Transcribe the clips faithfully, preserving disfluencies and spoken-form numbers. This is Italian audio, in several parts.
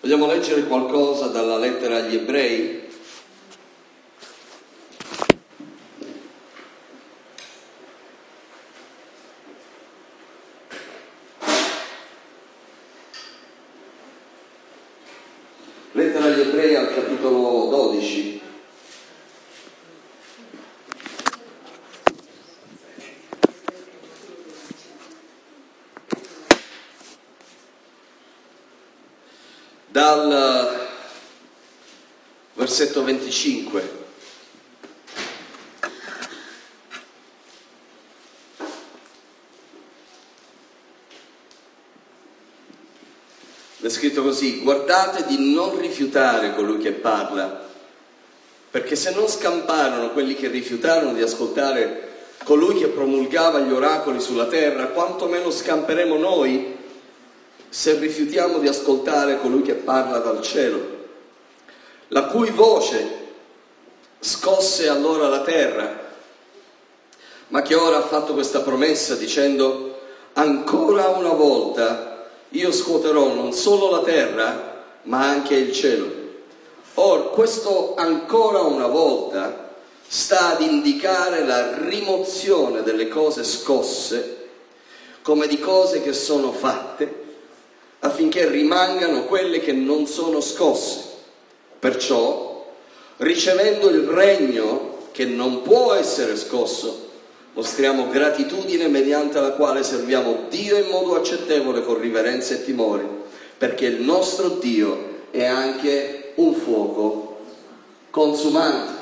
Vogliamo leggere qualcosa dalla lettera agli Ebrei? Lettera agli Ebrei al capitolo dodici. Dal versetto venticinque. È scritto così: guardate di non rifiutare colui che parla, perché se non scamparono quelli che rifiutarono di ascoltare colui che promulgava gli oracoli sulla terra, quanto meno scamperemo noi se rifiutiamo di ascoltare colui che parla dal cielo, la cui voce scosse allora la terra, ma che ora ha fatto questa promessa dicendo: ancora una volta io scuoterò non solo la terra, ma anche il cielo. Or, questo ancora una volta sta ad indicare la rimozione delle cose scosse, come di cose che sono fatte, affinché rimangano quelle che non sono scosse. Perciò, ricevendo il regno che non può essere scosso, mostriamo gratitudine mediante la quale serviamo Dio in modo accettevole con riverenza e timore, perché il nostro Dio è anche un fuoco consumante.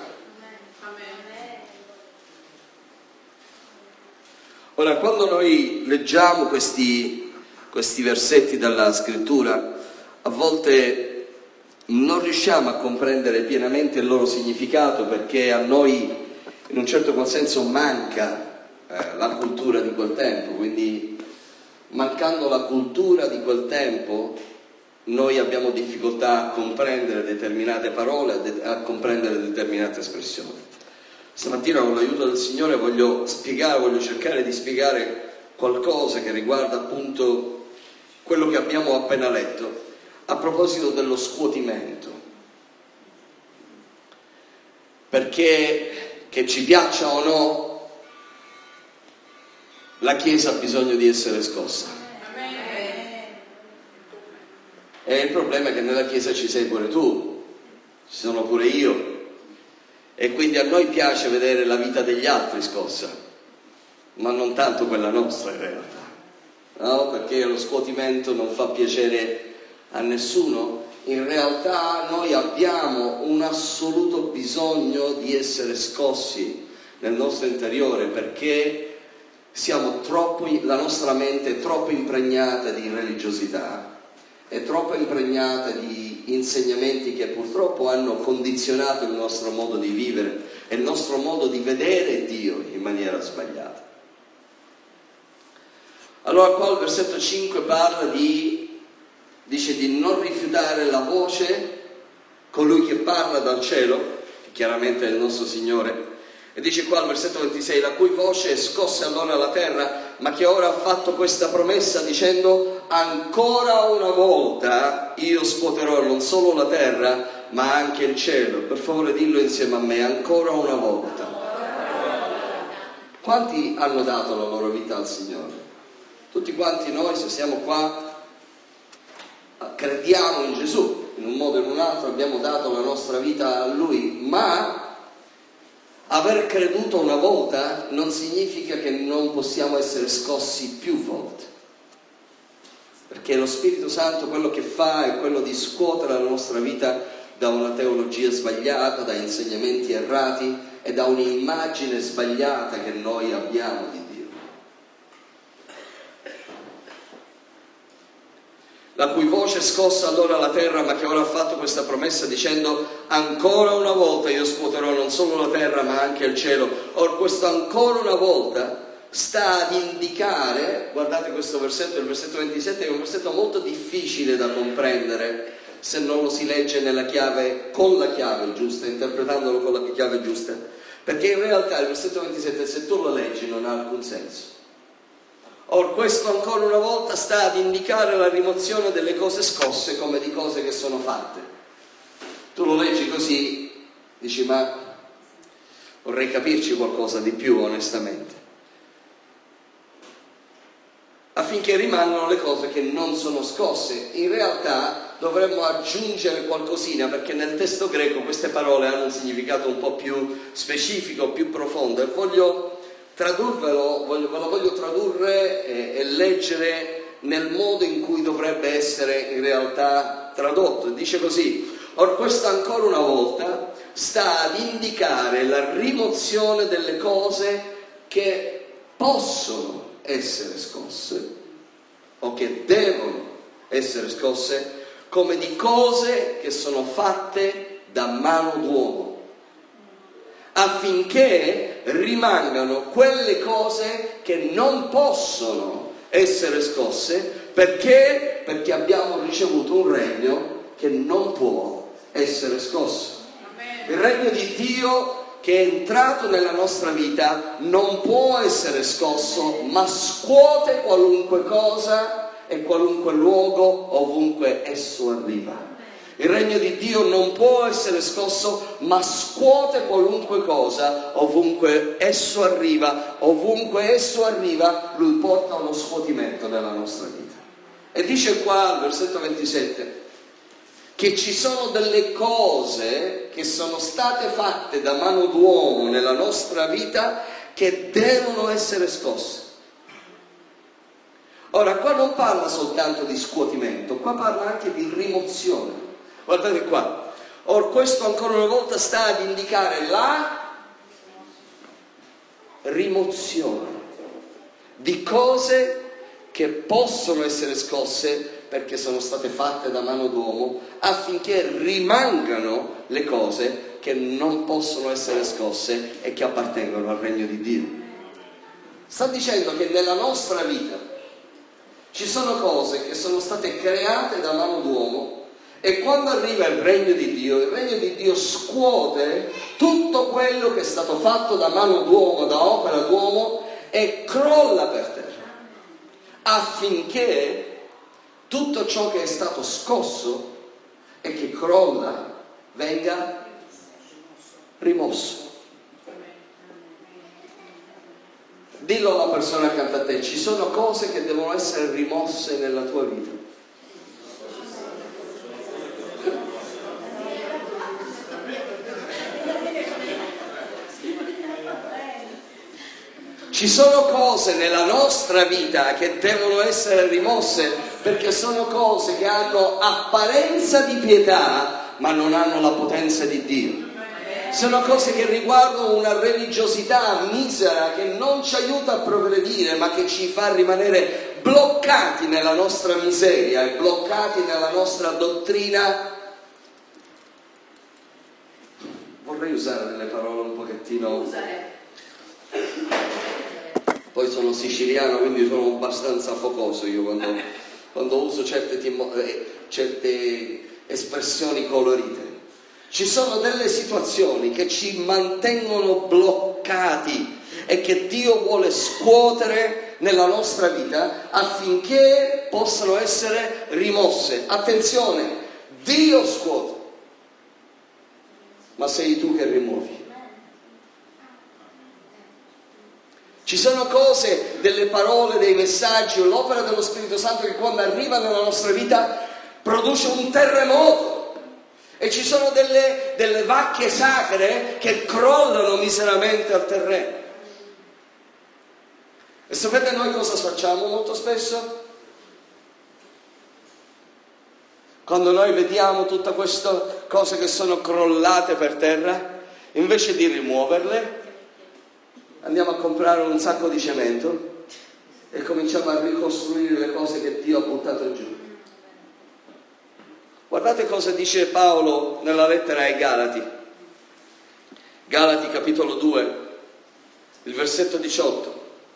Ora, quando noi leggiamo questi, questi versetti dalla Scrittura, a volte non riusciamo a comprendere pienamente il loro significato, perché a noi in un certo qual senso manca eh, la cultura di quel tempo. Quindi, mancando la cultura di quel tempo, noi abbiamo difficoltà a comprendere determinate parole, a, de- a comprendere determinate espressioni. Stamattina, con l'aiuto del Signore, voglio spiegare, voglio cercare di spiegare qualcosa che riguarda appunto quello che abbiamo appena letto, a proposito dello scuotimento. Perché, che ci piaccia o no, la Chiesa ha bisogno di essere scossa. E il problema è che nella Chiesa ci sei pure tu, ci sono pure io, e quindi a noi piace vedere la vita degli altri scossa, ma non tanto quella nostra in realtà, no? Perché lo scuotimento non fa piacere a nessuno. In realtà noi abbiamo un assoluto bisogno di essere scossi nel nostro interiore, perché siamo troppo, la nostra mente è troppo impregnata di religiosità, è troppo impregnata di insegnamenti che purtroppo hanno condizionato il nostro modo di vivere e il nostro modo di vedere Dio in maniera sbagliata. Allora qua il versetto cinque parla di dice di non rifiutare la voce colui che parla dal cielo, che chiaramente è il nostro Signore, e dice qua al versetto ventisei: la cui voce scosse allora la terra, ma che ora ha fatto questa promessa dicendo: ancora una volta io scuoterò non solo la terra, ma anche il cielo. Per favore dillo insieme a me: ancora una volta. Quanti hanno dato la loro vita al Signore? Tutti quanti noi, se siamo qua, crediamo in Gesù, in un modo o in un altro abbiamo dato la nostra vita a Lui, ma aver creduto una volta non significa che non possiamo essere scossi più volte, perché lo Spirito Santo quello che fa è quello di scuotere la nostra vita da una teologia sbagliata, da insegnamenti errati e da un'immagine sbagliata che noi abbiamo di Dio. La cui voce scossa allora la terra, ma che ora ha fatto questa promessa dicendo: ancora una volta io scuoterò non solo la terra ma anche il cielo. Or questo ancora una volta sta ad indicare, guardate questo versetto, il versetto ventisette, è un versetto molto difficile da comprendere se non lo si legge nella chiave, con la chiave giusta, interpretandolo con la chiave giusta, perché in realtà il versetto ventisette, se tu lo leggi, non ha alcun senso. Or questo ancora una volta sta ad indicare la rimozione delle cose scosse come di cose che sono fatte. Tu lo leggi così, dici ma vorrei capirci qualcosa di più onestamente. Affinché rimangano le cose che non sono scosse. In realtà dovremmo aggiungere qualcosina, perché nel testo greco queste parole hanno un significato un po' più specifico, più profondo, e voglio tradurvelo, voglio, ve lo voglio tradurre e, e leggere nel modo in cui dovrebbe essere in realtà tradotto. Dice così: or questo ancora una volta sta ad indicare la rimozione delle cose che possono essere scosse o che devono essere scosse come di cose che sono fatte da mano d'uomo, affinché rimangano quelle cose che non possono essere scosse. Perché? Perché abbiamo ricevuto un regno che non può essere scosso. Il regno di Dio che è entrato nella nostra vita non può essere scosso, ma scuote qualunque cosa e qualunque luogo ovunque esso arriva. Il regno di Dio non può essere scosso, ma scuote qualunque cosa ovunque esso arriva. Ovunque esso arriva, lui porta uno scuotimento nella nostra vita. E dice qua al versetto ventisette che ci sono delle cose che sono state fatte da mano d'uomo nella nostra vita che devono essere scosse. Ora, qua non parla soltanto di scuotimento, qua parla anche di rimozione. Guardate qua. Or questo ancora una volta sta ad indicare la rimozione di cose che possono essere scosse perché sono state fatte da mano d'uomo, affinché rimangano le cose che non possono essere scosse e che appartengono al regno di Dio. Sta dicendo che nella nostra vita ci sono cose che sono state create da mano d'uomo, e quando arriva il regno di Dio, il regno di Dio scuote tutto quello che è stato fatto da mano d'uomo, da opera d'uomo, e crolla per terra, affinché tutto ciò che è stato scosso e che crolla venga rimosso. Dillo alla persona accanto a te: ci sono cose che devono essere rimosse nella tua vita. Ci sono cose nella nostra vita che devono essere rimosse, perché sono cose che hanno apparenza di pietà ma non hanno la potenza di Dio. Sono cose che riguardano una religiosità misera che non ci aiuta a progredire, ma che ci fa rimanere bloccati nella nostra miseria e bloccati nella nostra dottrina. Vorrei usare delle parole un pochettino... Poi sono siciliano, quindi sono abbastanza focoso io quando, quando uso certe, timo, eh, certe espressioni colorite. Ci sono delle situazioni che ci mantengono bloccati e che Dio vuole scuotere nella nostra vita affinché possano essere rimosse. Attenzione, Dio scuote, ma sei tu che rimuovi. Ci sono cose, delle parole, dei messaggi, l'opera dello Spirito Santo che quando arriva nella nostra vita produce un terremoto. E ci sono delle, delle vacche sacre che crollano miseramente al terreno. E sapete noi cosa facciamo molto spesso? Quando noi vediamo tutte queste cose che sono crollate per terra, invece di rimuoverle, andiamo a comprare un sacco di cemento e cominciamo a ricostruire le cose che Dio ha buttato giù. Guardate cosa dice Paolo nella lettera ai Galati. Galati capitolo due, il versetto diciotto.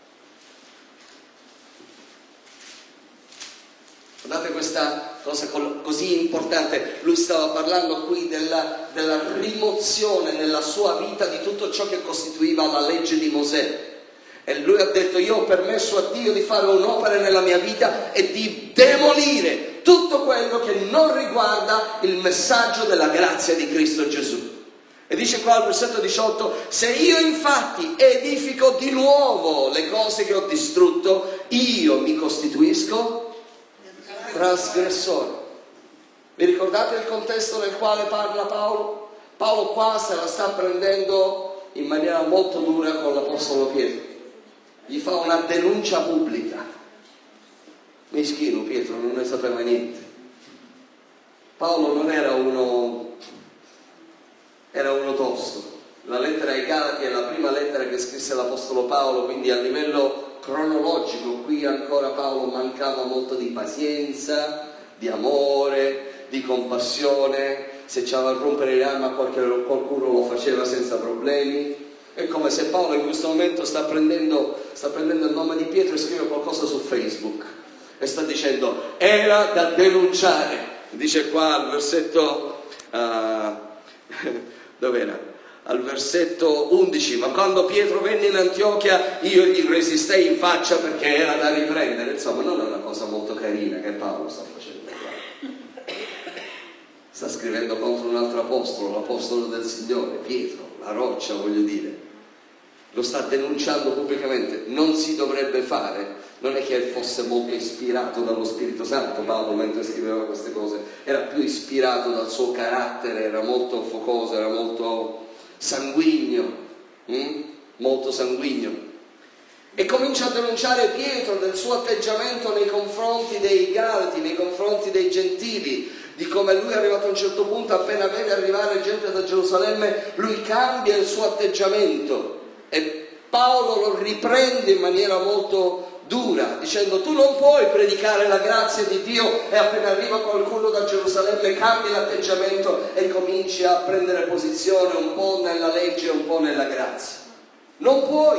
Guardate questa cosa così importante. Lui stava parlando qui della, della rimozione nella sua vita di tutto ciò che costituiva la legge di Mosè. E lui ha detto: io ho permesso a Dio di fare un'opera nella mia vita e di demolire tutto quello che non riguarda il messaggio della grazia di Cristo Gesù. E dice qua al versetto diciotto: se io infatti edifico di nuovo le cose che ho distrutto, io mi costituisco trasgressore. Vi ricordate il contesto nel quale parla Paolo? Paolo qua se la sta prendendo in maniera molto dura con l'Apostolo Pietro. Gli fa una denuncia pubblica. Mischino Pietro, non ne sapeva niente. Paolo non era uno, era uno tosto. La lettera ai Galati è la prima lettera che scrisse l'Apostolo Paolo, quindi a livello cronologico qui ancora Paolo mancava molto di pazienza, di amore, di compassione. Se c'era da rompere le armi a qualcuno lo faceva senza problemi. È come se Paolo in questo momento sta prendendo, sta prendendo il nome di Pietro e scrive qualcosa su Facebook e sta dicendo: era da denunciare. Dice qua al versetto uh, dov'era? Al versetto undici: ma quando Pietro venne in Antiochia io gli resistei in faccia perché era da riprendere. Insomma, non è una cosa molto carina che Paolo sta facendo qua. Sta scrivendo contro un altro apostolo, l'apostolo del Signore, Pietro, la roccia, voglio dire. Lo sta denunciando pubblicamente. Non si dovrebbe fare. Non è che fosse molto ispirato dallo Spirito Santo Paolo mentre scriveva queste cose, era più ispirato dal suo carattere, era molto focoso, era molto sanguigno, hm? molto sanguigno. E comincia a denunciare Pietro del suo atteggiamento nei confronti dei Galati, nei confronti dei Gentili, di come lui è arrivato a un certo punto, appena vede arrivare gente da Gerusalemme, lui cambia il suo atteggiamento. E Paolo lo riprende in maniera molto dura, dicendo: tu non puoi predicare la grazia di Dio e appena arriva qualcuno da Gerusalemme cambi l'atteggiamento e cominci a prendere posizione un po' nella legge e un po' nella grazia. Non puoi.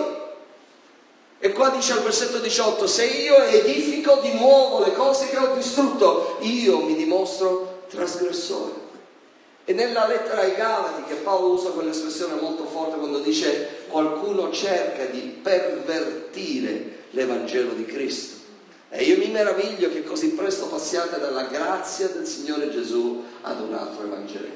E qua dice al versetto diciotto: se io edifico di nuovo le cose che ho distrutto, io mi dimostro trasgressore. E nella lettera ai Galati, che Paolo usa quell'espressione molto forte quando dice: qualcuno cerca di pervertire l'Evangelo di Cristo. E io mi meraviglio che così presto passiate dalla grazia del Signore Gesù ad un altro Evangelo.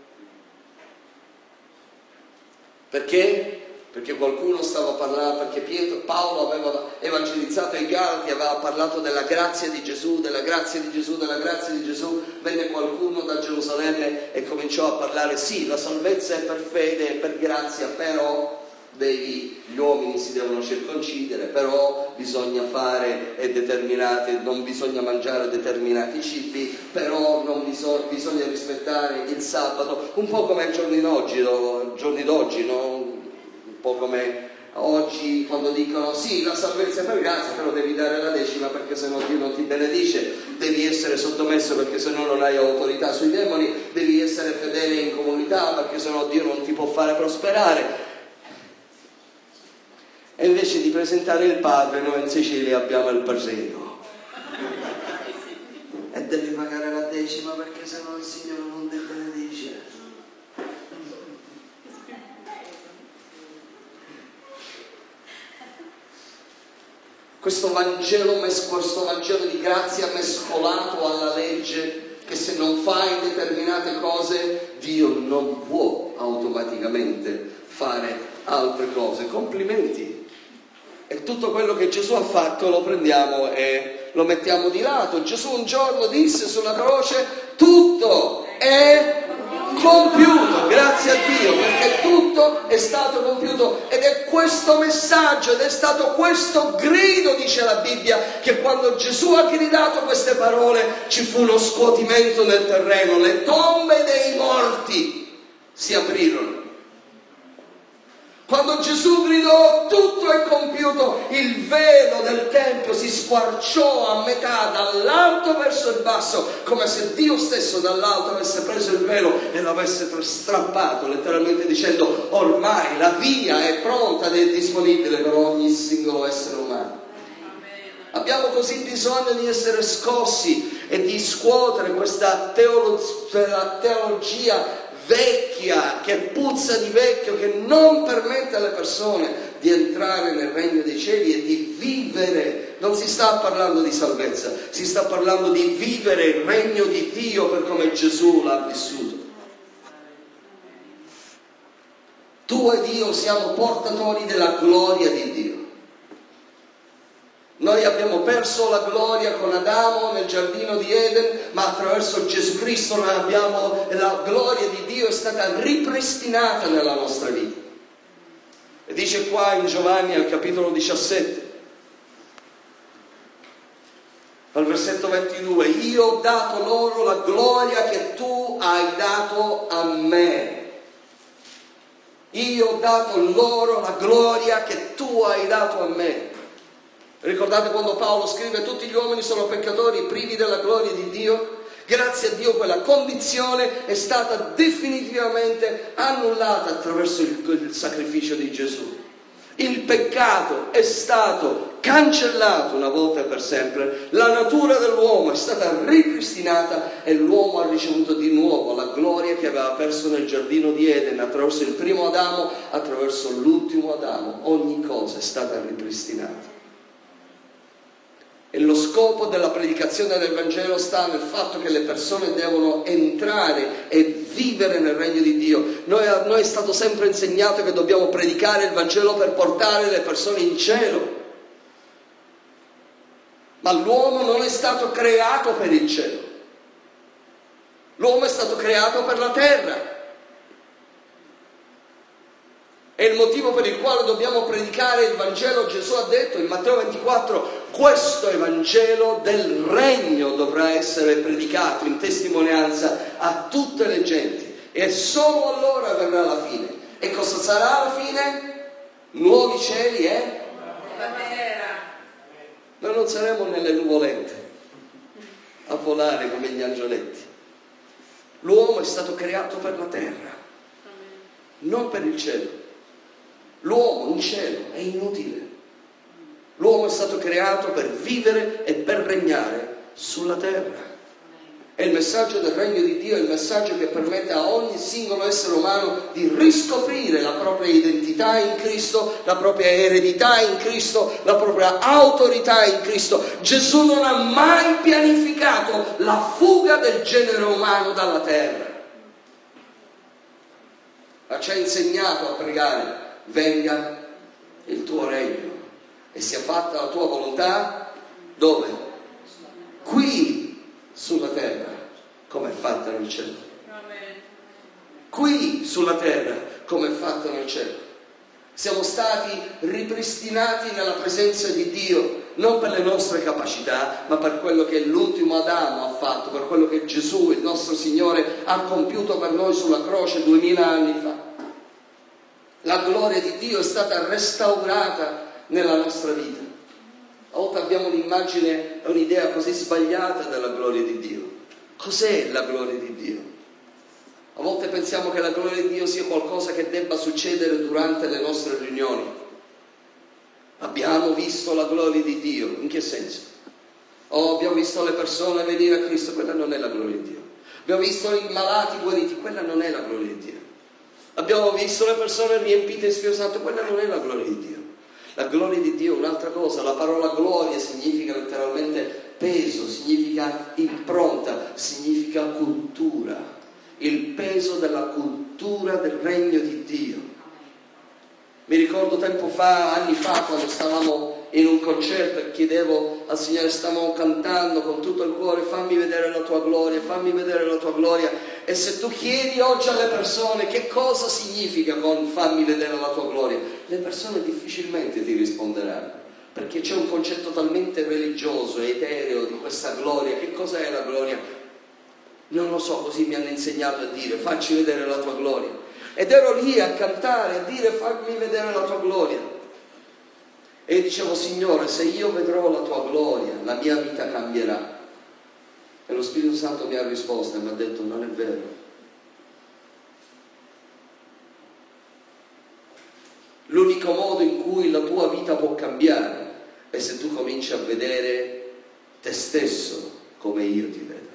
Perché? Perché qualcuno stava parlando, perché Pietro, Paolo aveva evangelizzato i Galati, aveva parlato della grazia di Gesù, della grazia di Gesù, della grazia di Gesù. Venne qualcuno da Gerusalemme e cominciò a parlare: sì, la salvezza è per fede, è per grazia, però devi, gli uomini si devono circoncidere, però bisogna fare determinate, non bisogna mangiare determinati cibi, però non bisogna, bisogna rispettare il sabato, un po' come ai giorni d'oggi, no? giorni d'oggi, no? Un po' come oggi quando dicono: sì, la salvezza è per grazia, però devi dare la decima perché sennò Dio non ti benedice, devi essere sottomesso perché sennò non hai autorità sui demoni, devi essere fedele in comunità perché sennò Dio non ti può fare prosperare. E invece di presentare il Padre, noi in Sicilia abbiamo il presero. E devi pagare la decima perché sennò il Signore non ti benedice. Questo Vangelo, questo Vangelo di grazia mescolato alla legge, che se non fai determinate cose Dio non può automaticamente fare altre cose. Complimenti. E tutto quello che Gesù ha fatto lo prendiamo e lo mettiamo di lato. Gesù un giorno disse sulla croce: tutto è compiuto, grazie a Dio, perché tutto è stato compiuto. Ed è questo messaggio, ed è stato questo grido, dice la Bibbia, che quando Gesù ha gridato queste parole ci fu uno scuotimento nel terreno, le tombe dei morti si aprirono. Quando Gesù gridò tutto è compiuto, il velo del Tempio si squarciò a metà dall'alto verso il basso, come se Dio stesso dall'alto avesse preso il velo e lo avesse strappato, letteralmente dicendo: ormai la via è pronta ed è disponibile per ogni singolo essere umano. Abbiamo così bisogno di essere scossi e di scuotere questa teolo- teologia vecchia, che puzza di vecchio, che non permette alle persone di entrare nel regno dei cieli e di vivere. Non si sta parlando di salvezza, si sta parlando di vivere il regno di Dio per come Gesù l'ha vissuto. Tu ed io siamo portatori della gloria di Dio. Noi abbiamo perso la gloria con Adamo nel giardino di Eden, ma attraverso Gesù Cristo noi abbiamo, la gloria di Dio è stata ripristinata nella nostra vita. E dice qua in Giovanni al capitolo diciassette, al versetto ventidue, io ho dato loro la gloria che tu hai dato a me. Io ho dato loro la gloria che tu hai dato a me. Ricordate quando Paolo scrive tutti gli uomini sono peccatori privi della gloria di Dio? Grazie a Dio quella condizione è stata definitivamente annullata attraverso il, il sacrificio di Gesù. Il peccato è stato cancellato una volta e per sempre, la natura dell'uomo è stata ripristinata e l'uomo ha ricevuto di nuovo la gloria che aveva perso nel giardino di Eden attraverso il primo Adamo, attraverso l'ultimo Adamo. Ogni cosa è stata ripristinata. E lo scopo della predicazione del Vangelo sta nel fatto che le persone devono entrare e vivere nel regno di Dio. Noi, a noi è stato sempre insegnato che dobbiamo predicare il Vangelo per portare le persone in cielo. Ma l'uomo non è stato creato per il cielo. L'uomo è stato creato per la terra. È il motivo per il quale dobbiamo predicare il Vangelo. Gesù ha detto in Matteo ventiquattro, questo Evangelo del regno dovrà essere predicato in testimonianza a tutte le genti e solo allora verrà la fine. E cosa sarà la fine? Nuovi cieli e la terra. Noi non saremo nelle nuvolette a volare come gli angioletti. L'uomo è stato creato per la terra, non per il cielo. L'uomo in cielo è inutile. L'uomo è stato creato per vivere e per regnare sulla terra. E il messaggio del regno di Dio è il messaggio che permette a ogni singolo essere umano di riscoprire la propria identità in Cristo, la propria eredità in Cristo, la propria autorità in Cristo. Gesù non ha mai pianificato la fuga del genere umano dalla terra, ma ci ha insegnato a pregare: venga il tuo regno e sia fatta la tua volontà, dove? Qui sulla terra, come è fatta nel cielo. Qui sulla terra, come è fatta nel cielo. Siamo stati ripristinati nella presenza di Dio, non per le nostre capacità, ma per quello che l'ultimo Adamo ha fatto, per quello che Gesù, il nostro Signore, ha compiuto per noi sulla croce duemila anni fa. La gloria di Dio è stata restaurata nella nostra vita. A volte abbiamo un'immagine, un'idea così sbagliata della gloria di Dio. Cos'è la gloria di Dio? A volte pensiamo che la gloria di Dio sia qualcosa che debba succedere durante le nostre riunioni. Abbiamo visto la gloria di Dio. In che senso? Oh, abbiamo visto le persone venire a Cristo. Quella non è la gloria di Dio. Abbiamo visto i malati guariti. Quella non è la gloria di Dio. Abbiamo visto le persone riempite di Spirito Santo. Quella non è la gloria di Dio. La gloria di Dio è un'altra cosa. La parola gloria significa letteralmente peso, significa impronta, significa cultura. Il peso della cultura del regno di Dio. Mi ricordo tempo fa, anni fa, quando stavamo in un concerto e chiedevo al Signore, stavamo cantando con tutto il cuore: fammi vedere la tua gloria, fammi vedere la tua gloria. E se tu chiedi oggi alle persone che cosa significa con fammi vedere la tua gloria, le persone difficilmente ti risponderanno, perché c'è un concetto talmente religioso e etereo di questa gloria. Che cosa è la gloria? Non lo so, così mi hanno insegnato a dire: facci vedere la tua gloria. Ed ero lì a cantare, a dire: fammi vedere la tua gloria. E dicevo: Signore, se io vedrò la tua gloria, la mia vita cambierà. E lo Spirito Santo mi ha risposto e mi ha detto: non è vero. L'unico modo in cui la tua vita può cambiare è se tu cominci a vedere te stesso come io ti vedo.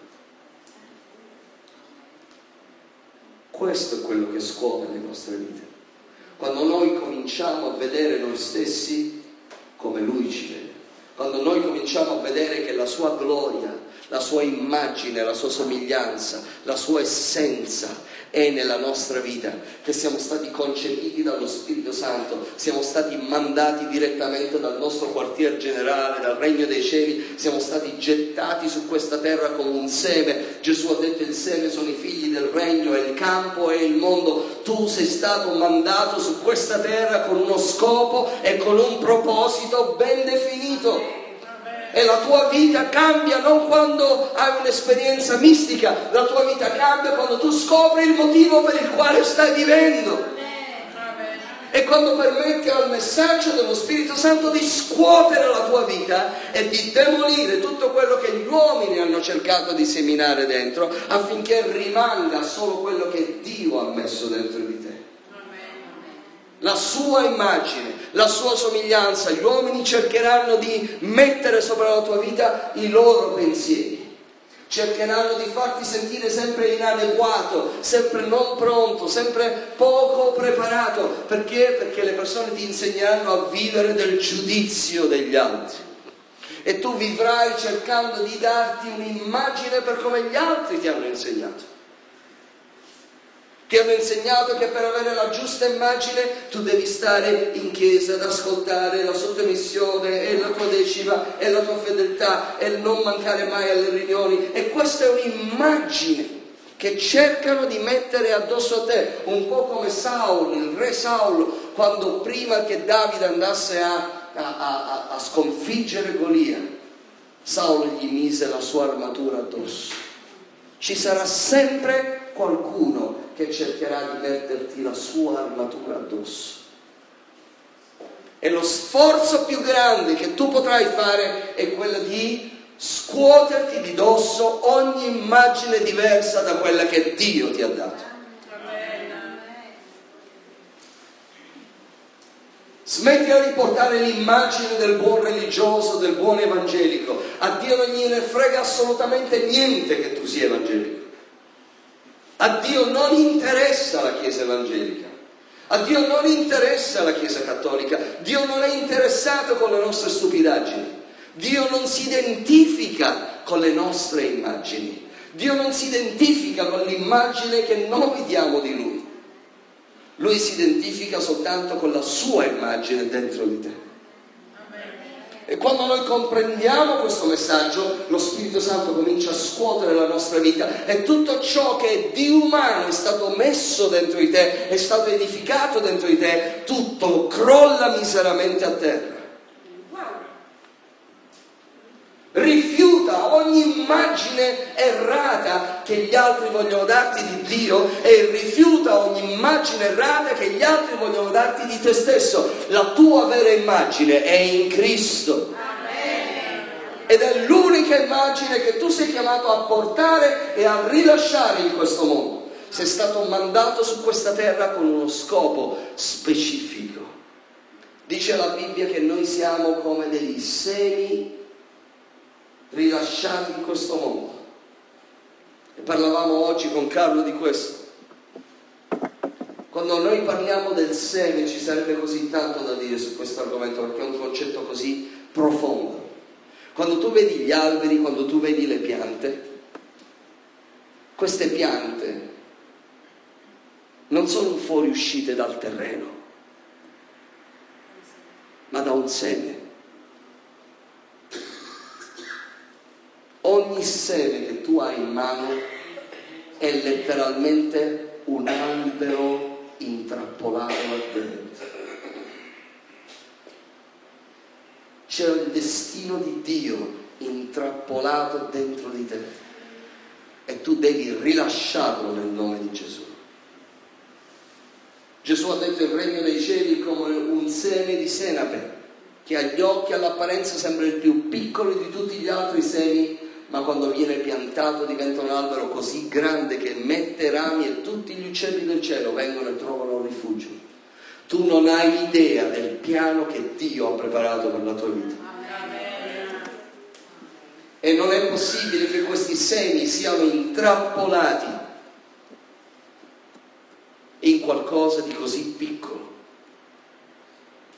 Questo è quello che scuote le nostre vite. quando noi cominciamo a vedere noi stessi come Lui ci vede, quando noi cominciamo a vedere che la sua gloria, la sua immagine, la sua somiglianza, la sua essenza è nella nostra vita, che siamo stati concepiti dallo Spirito Santo, siamo stati mandati direttamente dal nostro quartier generale, dal Regno dei Cieli, siamo stati gettati su questa terra come un seme. Gesù ha detto: il seme sono i figli del Regno, e il campo è il mondo. Tu sei stato mandato su questa terra con uno scopo e con un proposito ben definito. E la tua vita cambia non quando hai un'esperienza mistica, la tua vita cambia quando tu scopri il motivo per il quale stai vivendo. E quando permetti al messaggio dello Spirito Santo di scuotere la tua vita e di demolire tutto quello che gli uomini hanno cercato di seminare dentro, affinché rimanga solo quello che Dio ha messo dentro di te. La sua immagine, la sua somiglianza. Gli uomini cercheranno di mettere sopra la tua vita i loro pensieri, cercheranno di farti sentire sempre inadeguato, sempre non pronto, sempre poco preparato. Perché? Perché le persone ti insegneranno a vivere del giudizio degli altri, e tu vivrai cercando di darti un'immagine per come gli altri ti hanno insegnato. Ti hanno insegnato che per avere la giusta immagine tu devi stare in chiesa ad ascoltare la sottomissione e la tua decima e la tua fedeltà e non mancare mai alle riunioni. E questa è un'immagine che cercano di mettere addosso a te, un po' come Saulo, il re Saulo, quando prima che Davide andasse a, a, a, a sconfiggere Golia, Saulo gli mise la sua armatura addosso. Ci sarà sempre qualcuno che cercherà di metterti la sua armatura addosso. E lo sforzo più grande che tu potrai fare è quello di scuoterti di dosso ogni immagine diversa da quella che Dio ti ha dato. Smettila di portare l'immagine del buon religioso, del buon evangelico. A Dio non gliene frega assolutamente niente che tu sia evangelico. A Dio non interessa la Chiesa evangelica, a Dio non interessa la Chiesa cattolica, Dio non è interessato con le nostre stupidaggini, Dio non si identifica con le nostre immagini, Dio non si identifica con l'immagine che noi diamo di Lui. Lui si identifica soltanto con la sua immagine dentro di te. E quando noi comprendiamo questo messaggio, lo Spirito Santo comincia a scuotere la nostra vita, e tutto ciò che di umano è stato messo dentro di te, è stato edificato dentro di te, tutto crolla miseramente a terra. Rifiuta ogni immagine errata che gli altri vogliono darti di Dio, e rifiuta ogni immagine errata che gli altri vogliono darti di te stesso. La tua vera immagine è in Cristo. Amen. Ed è l'unica immagine che tu sei chiamato a portare e a rilasciare in questo mondo. Sei stato mandato su questa terra con uno scopo specifico. Dice la Bibbia che noi siamo come degli semi rilasciati in questo mondo. E parlavamo oggi con Carlo di questo. Quando noi parliamo del seme ci sarebbe così tanto da dire su questo argomento, perché è un concetto così profondo. Quando tu vedi gli alberi, quando tu vedi le piante, queste piante non sono fuoriuscite dal terreno, ma da un seme. Ogni seme che tu hai in mano è letteralmente un albero intrappolato da dentro. C'è il destino di Dio intrappolato dentro di te, e tu devi rilasciarlo nel nome di Gesù. Gesù ha detto: il regno dei cieli è come un seme di senape, che agli occhi, all'apparenza sembra il più piccolo di tutti gli altri semi, ma quando viene piantato diventa un albero così grande che mette rami e tutti gli uccelli del cielo vengono e trovano rifugio. Tu non hai idea del piano che Dio ha preparato per la tua vita. E non è possibile che questi semi siano intrappolati in qualcosa di così piccolo.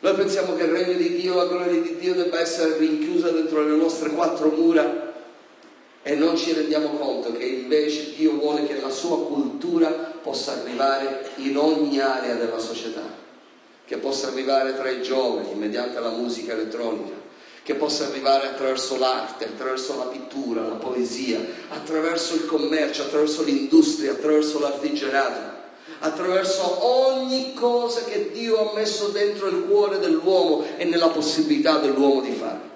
Noi pensiamo che il regno di Dio, la gloria di Dio debba essere rinchiusa dentro le nostre quattro mura e non ci rendiamo conto che invece Dio vuole che la sua cultura possa arrivare in ogni area della società, che possa arrivare tra i giovani mediante la musica elettronica, che possa arrivare attraverso l'arte, attraverso la pittura, la poesia, attraverso il commercio, attraverso l'industria, attraverso l'artigianato, attraverso ogni cosa che Dio ha messo dentro il cuore dell'uomo e nella possibilità dell'uomo di fare.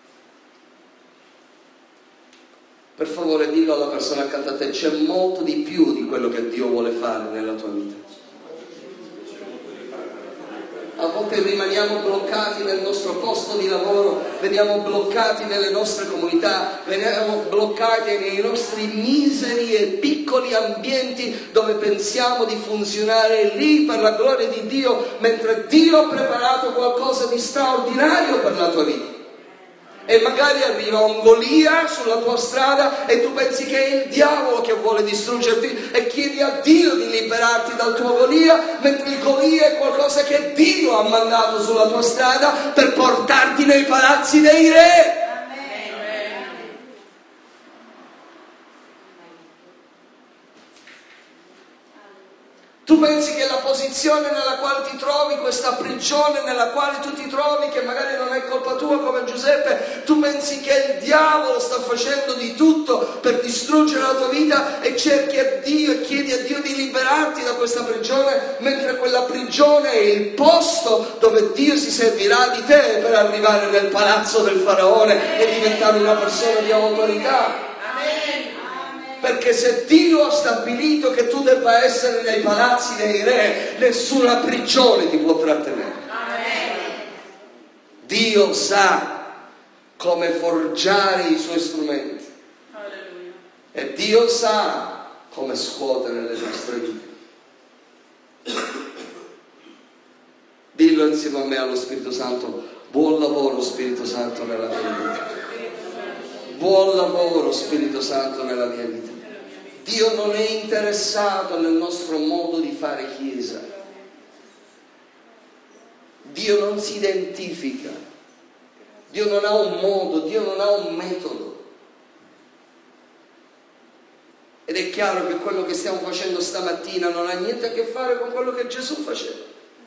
Per favore dillo alla persona accanto a te, c'è molto di più di quello che Dio vuole fare nella tua vita. A volte rimaniamo bloccati nel nostro posto di lavoro, veniamo bloccati nelle nostre comunità, veniamo bloccati nei nostri miseri e piccoli ambienti dove pensiamo di funzionare lì per la gloria di Dio, mentre Dio ha preparato qualcosa di straordinario per la tua vita. E magari arriva un Golia sulla tua strada e tu pensi che è il diavolo che vuole distruggerti e chiedi a Dio di liberarti dal tuo Golia, mentre il Golia è qualcosa che Dio ha mandato sulla tua strada per portarti nei palazzi dei re. Tu pensi che la posizione nella quale ti trovi, questa prigione nella quale tu ti trovi, che magari non è colpa tua come Giuseppe, tu pensi che il diavolo sta facendo di tutto per distruggere la tua vita e cerchi a Dio e chiedi a Dio di liberarti da questa prigione, mentre quella prigione è il posto dove Dio si servirà di te per arrivare nel palazzo del faraone e diventare una persona di autorità. Perché se Dio ha stabilito che tu debba essere nei palazzi dei re, nessuna prigione ti può trattenere. Dio sa come forgiare i suoi strumenti. E Dio sa come scuotere le nostre vite. Dillo insieme a me allo Spirito Santo: buon lavoro Spirito Santo nella mia vita. Buon lavoro Spirito Santo nella mia vita. Dio non è interessato nel nostro modo di fare chiesa. Dio non si identifica. Dio non ha un modo, Dio non ha un metodo. Ed è chiaro che quello che stiamo facendo stamattina non ha niente a che fare con quello che Gesù faceva.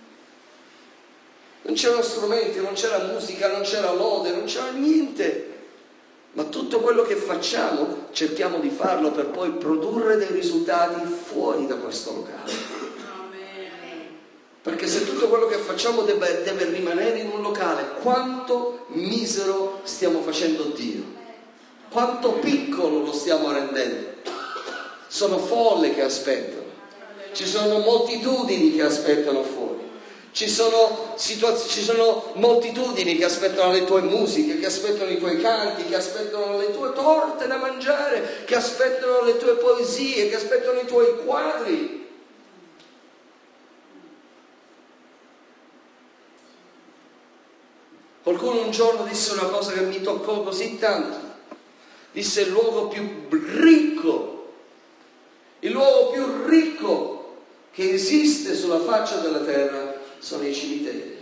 Non c'erano strumenti, non c'era musica, non c'era lode, non c'era niente. Ma tutto quello che facciamo cerchiamo di farlo per poi produrre dei risultati fuori da questo locale. Perché se tutto quello che facciamo deve, deve rimanere in un locale, quanto misero stiamo facendo Dio? Quanto piccolo lo stiamo rendendo? Sono folle che aspettano, ci sono moltitudini che aspettano fuori. Ci sono, situaz- ci sono moltitudini che aspettano le tue musiche, che aspettano i tuoi canti, che aspettano le tue torte da mangiare, che aspettano le tue poesie, che aspettano i tuoi quadri. Qualcuno un giorno disse una cosa che mi toccò così tanto. Disse: il luogo più ricco, il luogo più ricco che esiste sulla faccia della terra sono i cimiteri,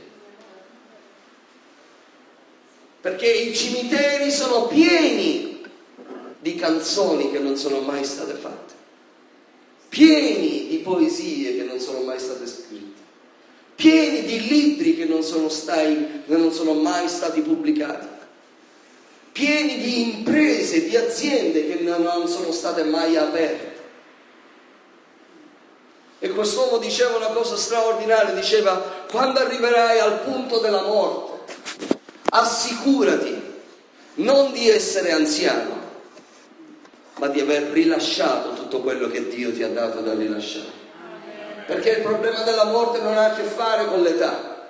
perché i cimiteri sono pieni di canzoni che non sono mai state fatte, pieni di poesie che non sono mai state scritte, pieni di libri che non sono, stai, che non sono mai stati pubblicati, pieni di imprese, di aziende che non sono state mai aperte. E quest'uomo diceva una cosa straordinaria, diceva: quando arriverai al punto della morte, assicurati non di essere anziano, ma di aver rilasciato tutto quello che Dio ti ha dato da rilasciare. Perché il problema della morte non ha a che fare con l'età.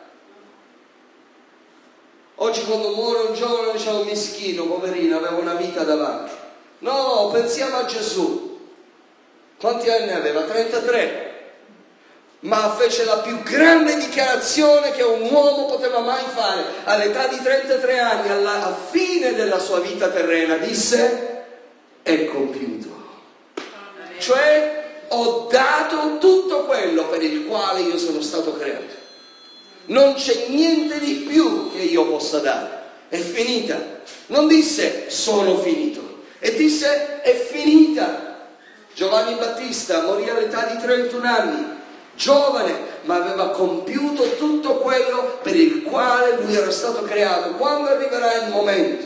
Oggi quando muore un giovane diciamo: mischino, poverino, aveva una vita davanti. No, pensiamo a Gesù. Quanti anni aveva? trentatré. Ma fece la più grande dichiarazione che un uomo poteva mai fare. All'età di trentatré anni, alla a fine della sua vita terrena, disse: è compiuto. Amen. Cioè, ho dato tutto quello per il quale io sono stato creato. Non c'è niente di più che io possa dare. È finita. Non disse sono finito, e disse è finita. Giovanni Battista morì all'età di trentuno anni, giovane, ma aveva compiuto tutto quello per il quale lui era stato creato. Quando arriverà il momento,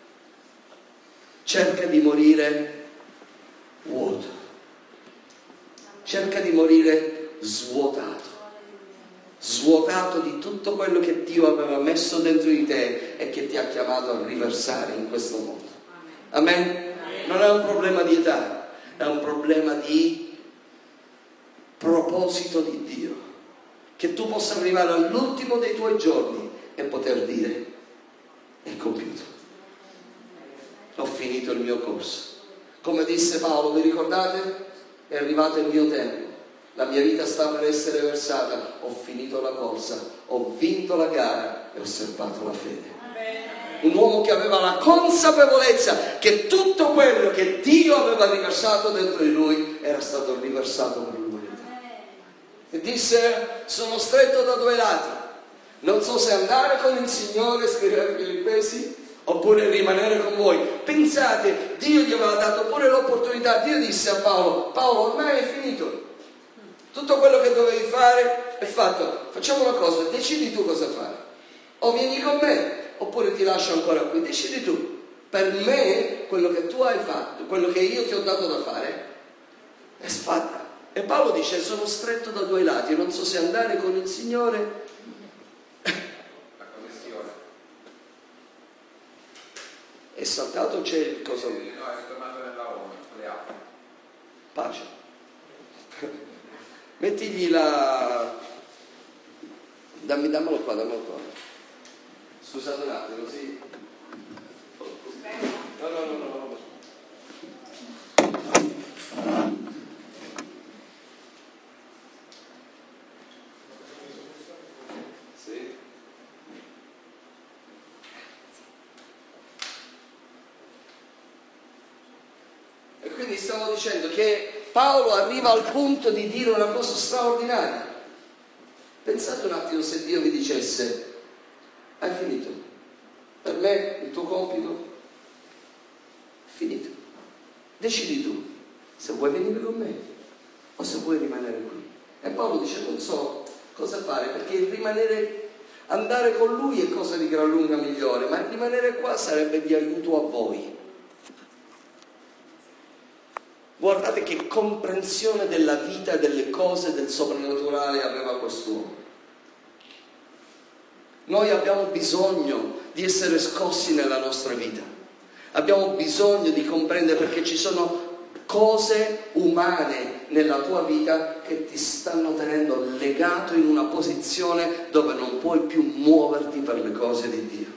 cerca di morire vuoto, cerca di morire svuotato. Svuotato di tutto quello che Dio aveva messo dentro di te e che ti ha chiamato a riversare in questo mondo. Amen? Non è un problema di età, è un problema di proposito di Dio. Che tu possa arrivare all'ultimo dei tuoi giorni e poter dire: è compiuto, ho finito il mio corso. Come disse Paolo, vi ricordate? È arrivato il mio tempo. La mia vita sta per essere versata, ho finito la corsa, ho vinto la gara e ho serbato la fede. Un uomo che aveva la consapevolezza che tutto quello che Dio aveva riversato dentro di lui era stato riversato per l'umanità. E disse: sono stretto da due lati, non so se andare con il Signore, scrive ai Filippesi, oppure rimanere con voi. Pensate, Dio gli aveva dato pure l'opportunità. Dio disse a Paolo: Paolo, ormai è finito. Tutto quello che dovevi fare è fatto. Facciamo una cosa, decidi tu cosa fare. O vieni con me, oppure ti lascio ancora qui. Decidi tu. Per me, quello che tu hai fatto, quello che io ti ho dato da fare, è fatta. E Paolo dice: sono stretto da due lati, non so se andare con il Signore. La connessione. È saltato, c'è il cosa? No, è ritornato nella ONU, le app. Pace. Mettigli la... Dammi, dammelo qua, dammelo qua. Scusate un attimo, così... No, no, no, no, no. Sì. E quindi stavo dicendo che Paolo arriva al punto di dire una cosa straordinaria. Pensate un attimo se Dio vi dicesse: hai finito, per me il tuo compito è finito, decidi tu se vuoi venire con me o se vuoi rimanere qui. E Paolo dice: non so cosa fare, perché il rimanere, andare con lui è cosa di gran lunga migliore, ma rimanere qua sarebbe di aiuto a voi. Guardate che comprensione della vita, delle cose, del soprannaturale aveva quest'uomo. Noi abbiamo bisogno di essere scossi nella nostra vita. Abbiamo bisogno di comprendere, perché ci sono cose umane nella tua vita che ti stanno tenendo legato in una posizione dove non puoi più muoverti per le cose di Dio.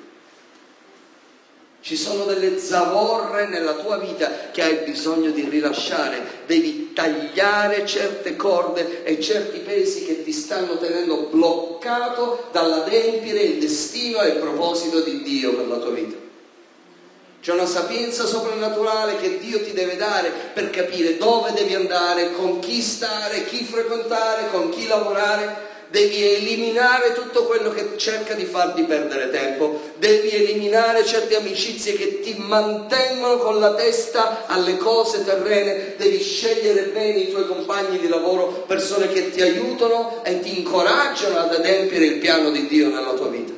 Ci sono delle zavorre nella tua vita che hai bisogno di rilasciare. Devi tagliare certe corde e certi pesi che ti stanno tenendo bloccato dall'adempiere il destino e il proposito di Dio per la tua vita. C'è una sapienza soprannaturale che Dio ti deve dare per capire dove devi andare, con chi stare, chi frequentare, con chi lavorare. Devi eliminare tutto quello che cerca di farti perdere tempo, devi eliminare certe amicizie che ti mantengono con la testa alle cose terrene, devi scegliere bene i tuoi compagni di lavoro, persone che ti aiutano e ti incoraggiano ad adempiere il piano di Dio nella tua vita.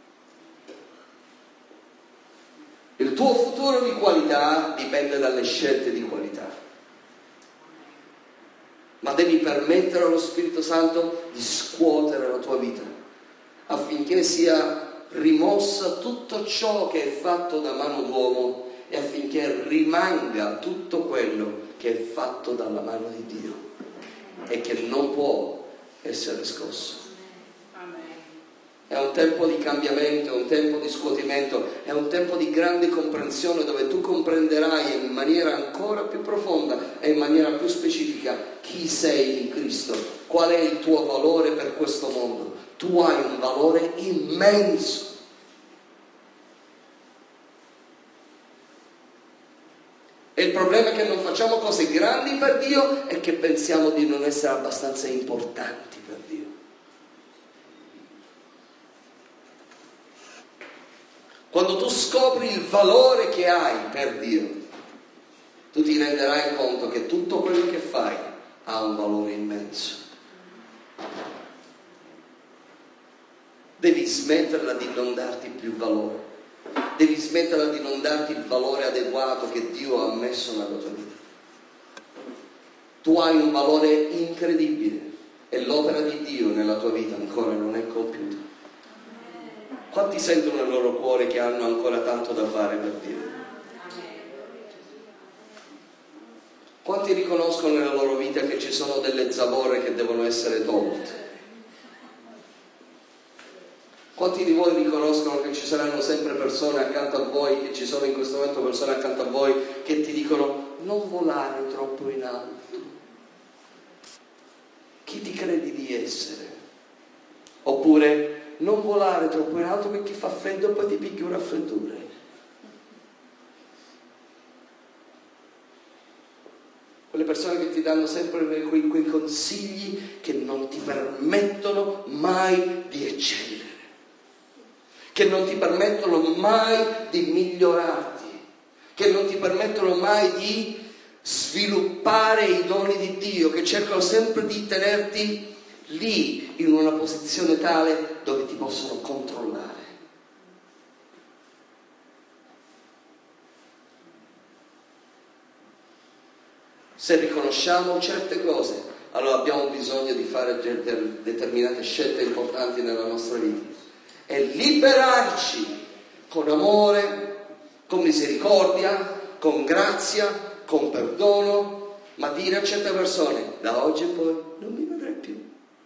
Il tuo futuro di qualità dipende dalle scelte di qualità. Ma devi permettere allo Spirito Santo di scuotere la tua vita affinché sia rimossa tutto ciò che è fatto da mano d'uomo e affinché rimanga tutto quello che è fatto dalla mano di Dio e che non può essere scosso. È un tempo di cambiamento, è un tempo di scuotimento, è un tempo di grande comprensione dove tu comprenderai in maniera ancora più profonda e in maniera più specifica chi sei in Cristo, qual è il tuo valore per questo mondo. Tu hai un valore immenso. E il problema è che non facciamo cose grandi per Dio e che pensiamo di non essere abbastanza importanti per Dio. quando tu scopri il valore che hai per Dio, tu ti renderai conto che tutto quello che fai ha un valore immenso. Devi smetterla di non darti più valore, devi smetterla di non darti il valore adeguato che Dio ha messo nella tua vita. Tu hai un valore incredibile e l'opera di Dio nella tua vita ancora non è compiuta. Quanti sentono nel loro cuore che hanno ancora tanto da fare per Dio? Quanti riconoscono nella loro vita che ci sono delle zavorre che devono essere tolte? Quanti di voi riconoscono che ci saranno sempre persone accanto a voi, che ci sono in questo momento persone accanto a voi che ti dicono non volare troppo in alto? Chi ti credi di essere? Oppure non volare troppo in alto perché fa freddo e poi ti picchi un raffreddore. Quelle persone che ti danno sempre quei, quei consigli che non ti permettono mai di eccellere, che non ti permettono mai di migliorarti, che non ti permettono mai di sviluppare i doni di Dio, che cercano sempre di tenerti lì in una posizione tale dove ti possono controllare. Se riconosciamo certe cose, allora abbiamo bisogno di fare determinate scelte importanti nella nostra vita e liberarci con amore, con misericordia, con grazia, con perdono, ma dire a certe persone: da oggi in poi non mi vedrai più.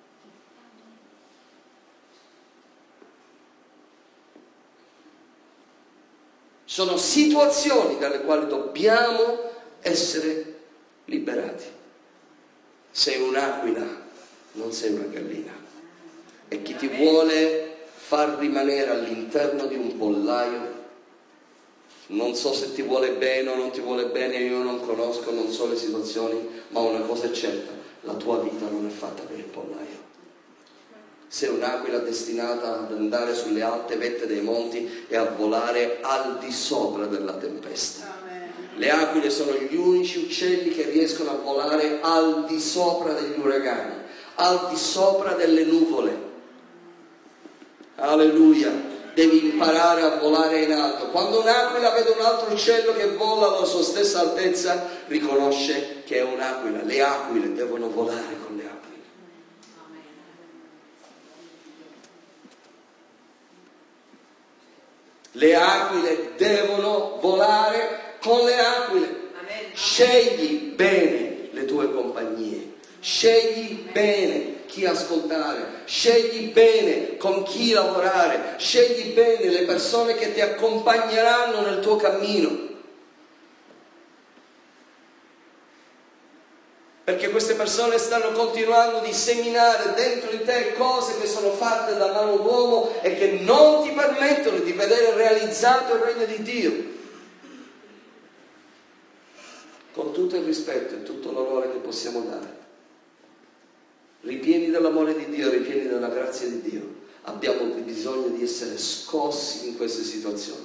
Sono situazioni dalle quali dobbiamo essere liberati. Sei un'aquila, non sei una gallina. E chi ti vuole far rimanere all'interno di un pollaio, non so se ti vuole bene o non ti vuole bene, io non conosco, non so le situazioni, ma una cosa è certa: la tua vita non è fatta per il pollaio. Sei un'aquila destinata ad andare sulle alte vette dei monti e a volare al di sopra della tempesta. Le aquile sono gli unici uccelli che riescono a volare al di sopra degli uragani, al di sopra delle nuvole. Alleluia! Devi imparare a volare in alto. Quando un'aquila vede un altro uccello che vola alla sua stessa altezza, riconosce che è un'aquila. Le aquile devono volare con le aquile. Le aquile devono volare con le aquile. Scegli bene le tue compagnie, scegli bene chi ascoltare, scegli bene con chi lavorare, scegli bene le persone che ti accompagneranno nel tuo cammino, perché queste persone stanno continuando a seminare dentro di te cose che sono fatte da mano d'uomo e che non ti permettono di vedere realizzato il regno di Dio. Con tutto il rispetto e tutto l'onore che possiamo dare, ripieni dell'amore di Dio, ripieni della grazia di Dio, abbiamo bisogno di essere scossi in queste situazioni.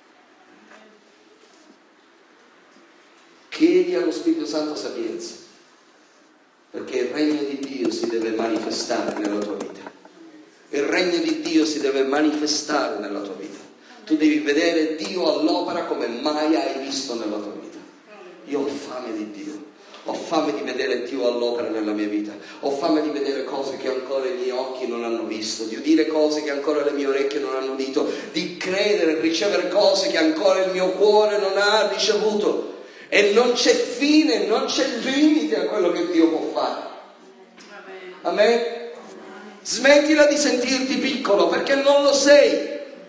Chiedi allo Spirito Santo sapienza, perché il regno di Dio si deve manifestare nella tua vita. Il regno di Dio si deve manifestare nella tua vita. Tu devi vedere Dio all'opera come mai hai visto nella tua vita. Io ho fame di Dio, ho fame di vedere Dio all'opera nella mia vita, ho fame di vedere cose che ancora i miei occhi non hanno visto, di udire cose che ancora le mie orecchie non hanno udito, di credere, ricevere cose che ancora il mio cuore non ha ricevuto. E non c'è fine, non c'è limite a quello che Dio può fare. Amen? Smettila di sentirti piccolo, perché non lo sei.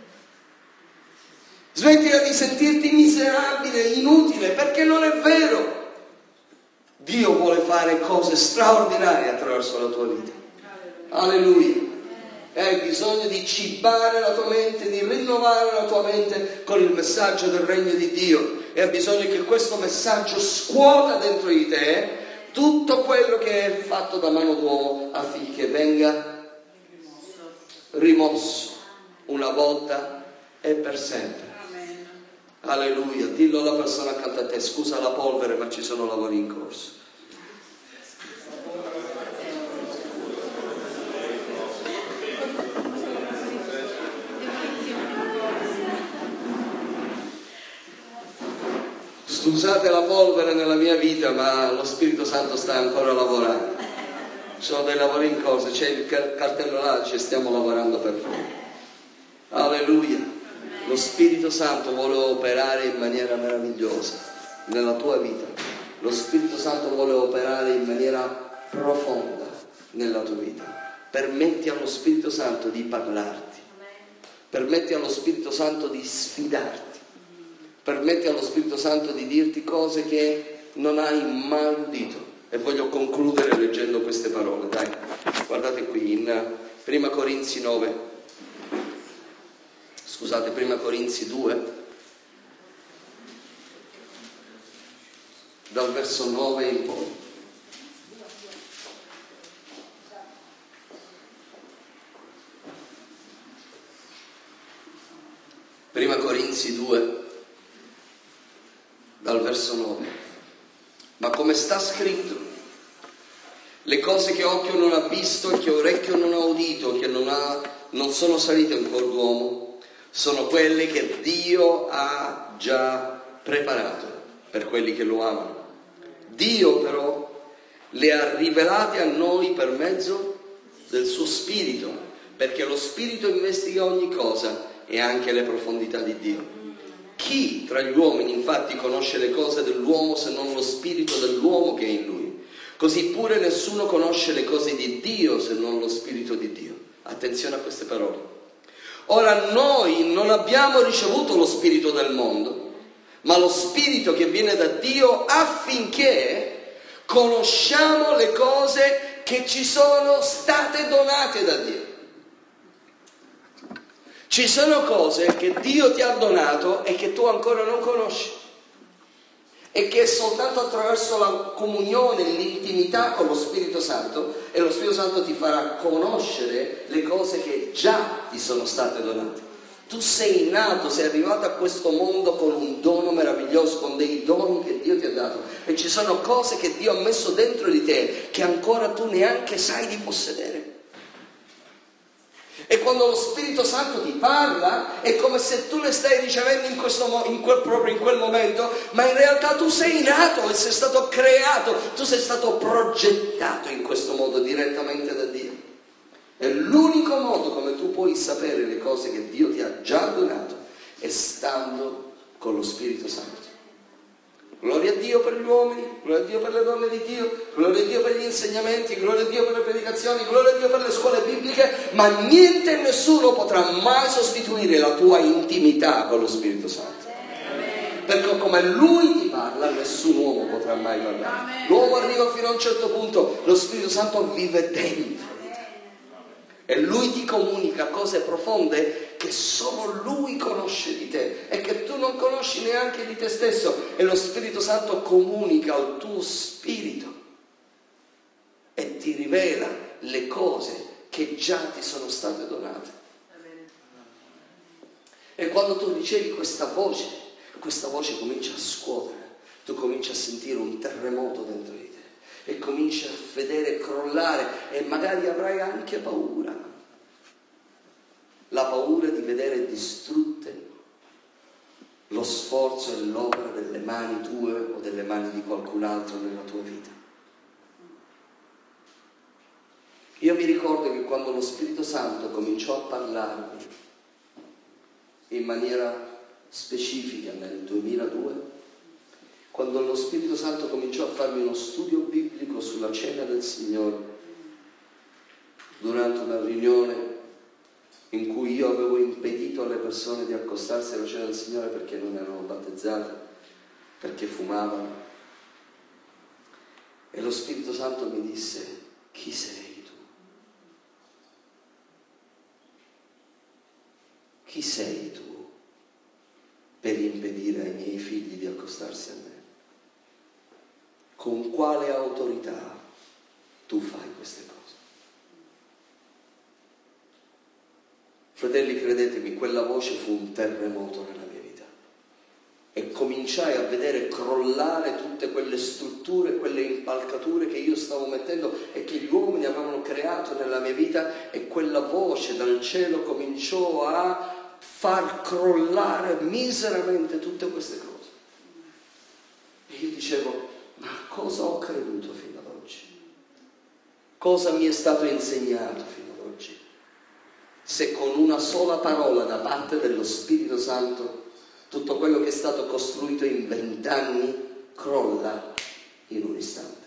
Smettila di sentirti miserabile, inutile, perché non è vero. Dio vuole fare cose straordinarie attraverso la tua vita. Alleluia. E hai bisogno di cibare la tua mente, di rinnovare la tua mente con il messaggio del regno di Dio. E hai bisogno che questo messaggio scuota dentro di te tutto quello che è fatto da mano d'uomo, affinché venga rimosso una volta è per sempre. Amen. Alleluia. Dillo alla persona accanto a te: scusa la polvere, ma ci sono lavori in corso. Scusate la polvere nella mia vita, ma lo Spirito Santo sta ancora lavorando. Ci sono dei lavori in corso, c'è il cartello là, ci stiamo lavorando per voi. Alleluia. Lo Spirito Santo vuole operare in maniera meravigliosa nella tua vita. Lo Spirito Santo vuole operare in maniera profonda nella tua vita. Permetti allo Spirito Santo di parlarti. Permetti allo Spirito Santo di sfidarti. Permetti allo Spirito Santo di dirti cose che non hai mai udito. E voglio concludere leggendo queste parole. Dai, guardate qui in Prima Corinzi nove. Scusate, Prima Corinzi due, dal verso nove in poi. Prima Corinzi due, dal verso nove. Ma come sta scritto, le cose che occhio non ha visto e che orecchio non ha udito, che non, ha, non sono salite in cuor d'uomo, sono quelle che Dio ha già preparato per quelli che lo amano. Dio però le ha rivelate a noi per mezzo del suo Spirito, perché lo Spirito investiga ogni cosa e anche le profondità di Dio. Chi tra gli uomini infatti conosce le cose dell'uomo se non lo spirito dell'uomo che è in lui? Così pure nessuno conosce le cose di Dio se non lo spirito di Dio. Attenzione a queste parole. Ora noi non abbiamo ricevuto lo spirito del mondo, ma lo spirito che viene da Dio, affinché conosciamo le cose che ci sono state donate da Dio. Ci sono cose che Dio ti ha donato e che tu ancora non conosci, e che soltanto attraverso la comunione, l'intimità con lo Spirito Santo, e lo Spirito Santo ti farà conoscere le cose che già ti sono state donate. Tu sei nato, sei arrivato a questo mondo con un dono meraviglioso, con dei doni che Dio ti ha dato, e ci sono cose che Dio ha messo dentro di te che ancora tu neanche sai di possedere. E quando lo Spirito Santo ti parla è come se tu le stai ricevendo in, questo, in quel, proprio in quel momento, ma in realtà tu sei nato e sei stato creato, tu sei stato progettato in questo modo direttamente da Dio. E l'unico modo come tu puoi sapere le cose che Dio ti ha già donato è stando con lo Spirito Santo. Gloria a Dio per gli uomini, gloria a Dio per le donne di Dio, gloria a Dio per gli insegnamenti, gloria a Dio per le predicazioni, gloria a Dio per le scuole bibliche, ma niente e nessuno potrà mai sostituire la tua intimità con lo Spirito Santo. Perché come Lui ti parla, nessun uomo potrà mai parlare. L'uomo arriva fino a un certo punto, lo Spirito Santo vive dentro. E Lui ti comunica cose profonde che solo Lui conosce di te e che tu non conosci neanche di te stesso, e lo Spirito Santo comunica al tuo spirito e ti rivela le cose che già ti sono state donate. E quando tu ricevi questa voce, questa voce comincia a scuotere, tu cominci a sentire un terremoto dentro di te e cominci a vedere crollare, e magari avrai anche paura, la paura di vedere distrutte lo sforzo e l'opera delle mani tue o delle mani di qualcun altro nella tua vita. Io mi ricordo che quando lo Spirito Santo cominciò a parlarmi in maniera specifica nel duemiladue, quando lo Spirito Santo cominciò a farmi uno studio biblico sulla cena del Signore, durante una riunione in cui io avevo impedito alle persone di accostarsi alla cena del Signore perché non erano battezzate, perché fumavano, e lo Spirito Santo mi disse: chi sei tu? Chi sei tu per impedire ai miei figli di accostarsi a me? Con quale autorità tu fai queste cose? Fratelli, credetemi, quella voce fu un terremoto nella mia vita. E cominciai a vedere crollare tutte quelle strutture, quelle impalcature che io stavo mettendo e che gli uomini avevano creato nella mia vita, e quella voce dal cielo cominciò a far crollare miseramente tutte queste cose. E io dicevo, ma cosa ho creduto fino ad oggi? Cosa mi è stato insegnato fino ad oggi? Se con una sola parola da parte dello Spirito Santo tutto quello che è stato costruito in vent'anni crolla in un istante.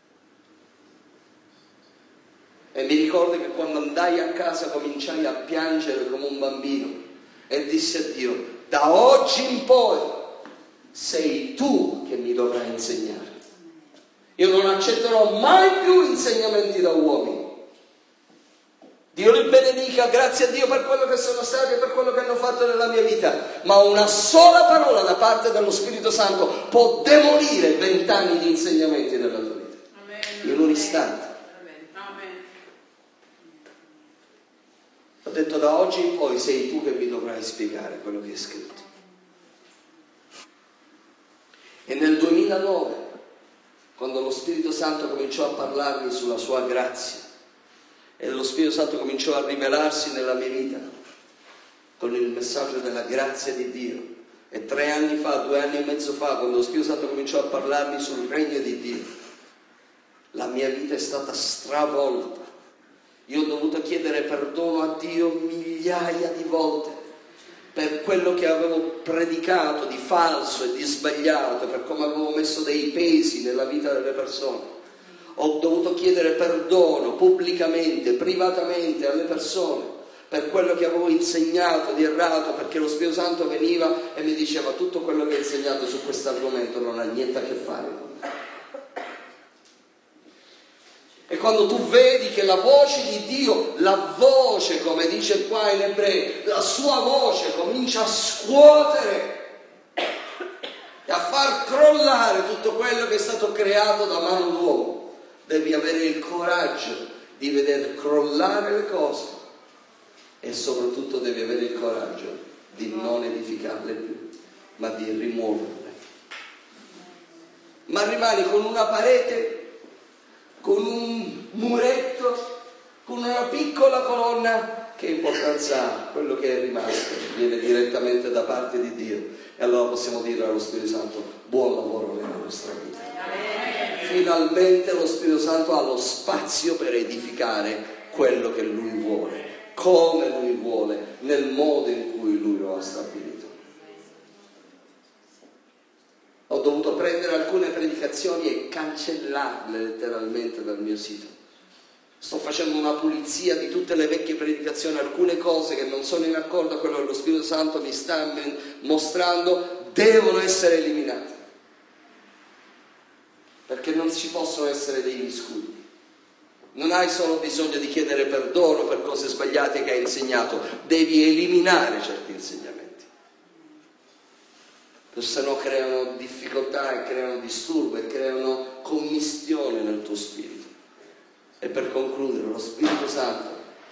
E mi ricordo che quando andai a casa cominciai a piangere come un bambino e dissi a Dio, da oggi in poi sei tu che mi dovrai insegnare. Io non accetterò mai più insegnamenti da uomini. Dio li benedica, grazie a Dio per quello che sono stati e per quello che hanno fatto nella mia vita, ma una sola parola da parte dello Spirito Santo può demolire vent'anni di insegnamenti nella tua vita. Amen. In un istante. Amen. Ho detto, da oggi in poi sei tu che mi dovrai spiegare quello che è scritto. E nel duemilanove, quando lo Spirito Santo cominciò a parlarmi sulla sua grazia, e lo Spirito Santo cominciò a rivelarsi nella mia vita con il messaggio della grazia di Dio. E tre anni fa, due anni e mezzo fa, quando lo Spirito Santo cominciò a parlarmi sul regno di Dio, la mia vita è stata stravolta. Io ho dovuto chiedere perdono a Dio migliaia di volte per quello che avevo predicato di falso e di sbagliato, per come avevo messo dei pesi nella vita delle persone. Ho dovuto chiedere perdono pubblicamente, privatamente alle persone per quello che avevo insegnato di errato, perché lo Spirito Santo veniva e mi diceva, tutto quello che hai insegnato su questo argomento non ha niente a che fare con me. E quando tu vedi che la voce di Dio, la voce, come dice qua in Ebrei, la sua voce comincia a scuotere e a far crollare tutto quello che è stato creato da mano d'uomo, devi avere il coraggio di vedere crollare le cose e soprattutto devi avere il coraggio di non edificarle più, ma di rimuoverle. Ma rimani con una parete, con un muretto, con una piccola colonna, che importanza ha? Quello che è rimasto viene direttamente da parte di Dio, e allora possiamo dire allo Spirito Santo, buon lavoro nella nostra vita. Finalmente lo Spirito Santo ha lo spazio per edificare quello che Lui vuole, come Lui vuole, nel modo in cui Lui lo ha stabilito. Ho dovuto prendere alcune predicazioni e cancellarle letteralmente dal mio sito. Sto facendo una pulizia di tutte le vecchie predicazioni, alcune cose che non sono in accordo a quello che lo Spirito Santo mi sta mostrando devono essere eliminate, perché non ci possono essere dei miscugli. Non hai solo bisogno di chiedere perdono per cose sbagliate che hai insegnato, devi eliminare certi insegnamenti, perché se no creano difficoltà e creano disturbo e creano commistione nel tuo spirito. E per concludere, lo Spirito Santo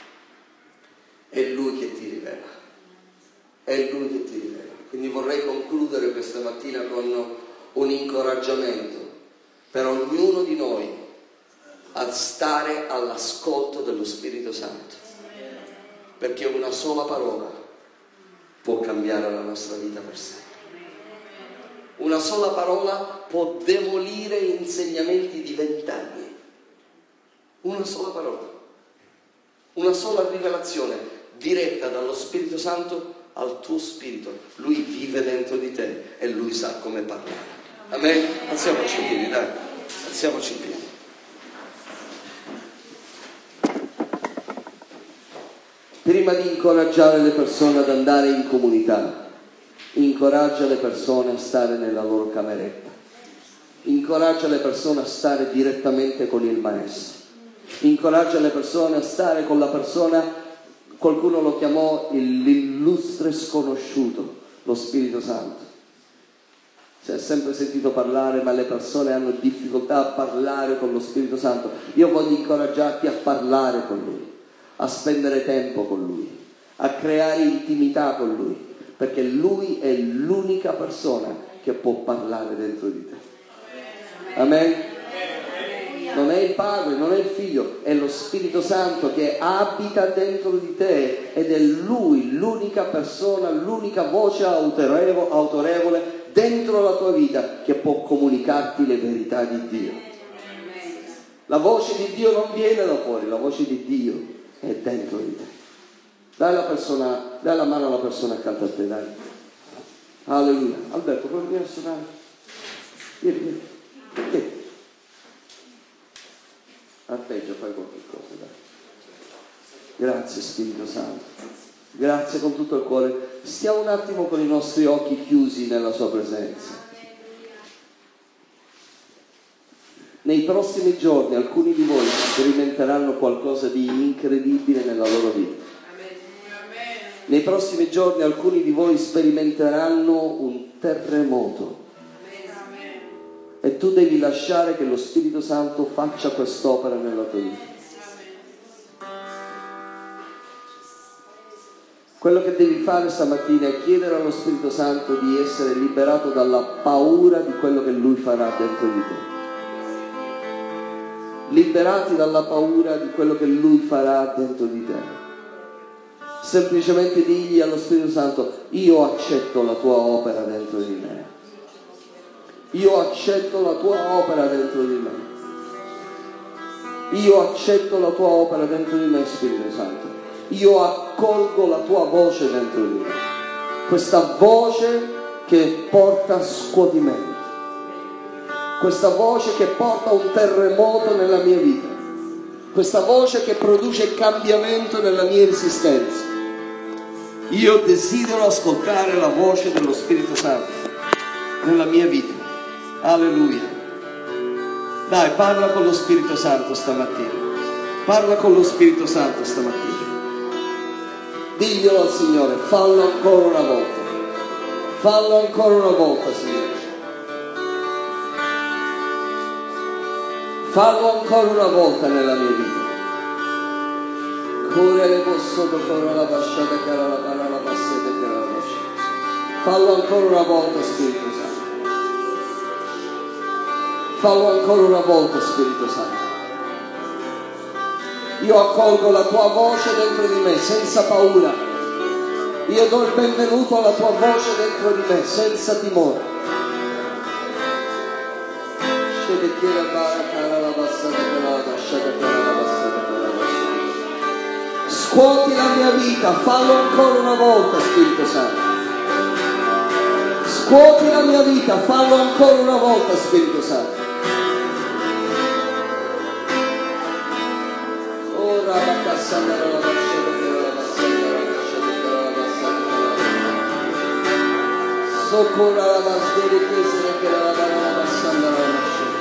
è Lui che ti rivela, è Lui che ti rivela. Quindi vorrei concludere questa mattina con un incoraggiamento per ognuno di noi a stare all'ascolto dello Spirito Santo, perché una sola parola può cambiare la nostra vita per sempre. Una sola parola può demolire insegnamenti di vent'anni. Una sola parola, una sola rivelazione diretta dallo Spirito Santo al tuo spirito. Lui vive dentro di te e Lui sa come parlare. Amen? Alziamoci in piedi, dai, alziamoci in piedi. Prima di incoraggiare le persone ad andare in comunità, incoraggia le persone a stare nella loro cameretta, incoraggia le persone a stare direttamente con il Maestro, incoraggia le persone a stare con la persona, qualcuno lo chiamò l'illustre sconosciuto, lo Spirito Santo. Si è sempre sentito parlare, ma le persone hanno difficoltà a parlare con lo Spirito Santo. Io voglio incoraggiarti a parlare con Lui, a spendere tempo con Lui, a creare intimità con Lui, perché Lui è l'unica persona che può parlare dentro di te. Amen? Non è il Padre, non è il Figlio, è lo Spirito Santo che abita dentro di te ed è Lui l'unica persona, l'unica voce autorevole dentro la tua vita che può comunicarti le verità di Dio. La voce di Dio non viene da fuori, la voce di Dio è dentro di te. Dai la, persona, dai la mano alla persona accanto a te, dai. Alleluia. Alberto, puoi venire a suonare? Vieni, vieni. Vieni. Arpeggio, fai qualche cosa, dai. Grazie Spirito Santo. Grazie con tutto il cuore. Stiamo un attimo con i nostri occhi chiusi nella sua presenza. Nei prossimi giorni alcuni di voi sperimenteranno qualcosa di incredibile nella loro vita. Nei prossimi giorni alcuni di voi sperimenteranno un terremoto. E tu devi lasciare che lo Spirito Santo faccia quest'opera nella tua vita. Quello che devi fare stamattina è chiedere allo Spirito Santo di essere liberato dalla paura di quello che Lui farà dentro di te. Liberati dalla paura di quello che Lui farà dentro di te. Semplicemente digli allo Spirito Santo: io accetto la tua opera dentro di me. Io accetto la tua opera dentro di me. Io accetto la tua opera dentro di me, Spirito Santo. Io accolgo la tua voce dentro di me. Questa voce che porta scuotimento. Questa voce che porta un terremoto nella mia vita. Questa voce che produce cambiamento nella mia esistenza. Io desidero ascoltare la voce dello Spirito Santo nella mia vita. Alleluia. Dai, parla con lo Spirito Santo stamattina. Parla con lo Spirito Santo stamattina. Diglielo al Signore, fallo ancora una volta. Fallo ancora una volta, Signore. Fallo ancora una volta nella mia vita. Fallo ancora una volta, Spirito Santo. Fallo ancora una volta, Spirito Santo. Io accolgo la tua voce dentro di me senza paura. Io do il benvenuto alla tua voce dentro di me senza timore. Scuoti la mia vita, fallo ancora una volta, Spirito Santo. Scuoti la mia vita, fallo ancora una volta, Spirito Santo. Ora la cassata la lasciata che la passata la lasciata che la passata soccorra la basdere chiesa che la la passata la lasciata